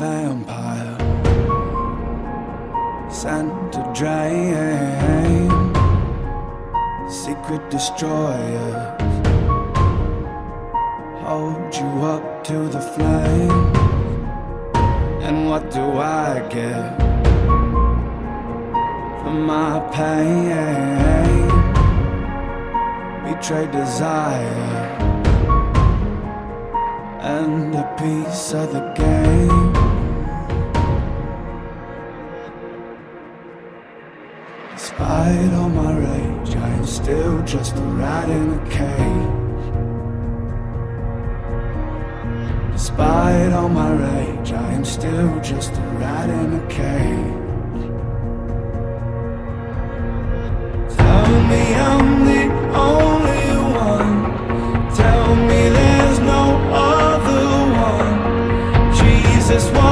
vampire sent to drain, secret destroyers hold you up to the flame. And what do I get for my pain? Betrayed desire and a piece of the game. Despite all my rage, I am still just a rat in a cage. Despite all my rage, I am still just a rat in a cage. Tell me I'm the only one. Tell me there's no other one. Jesus, why?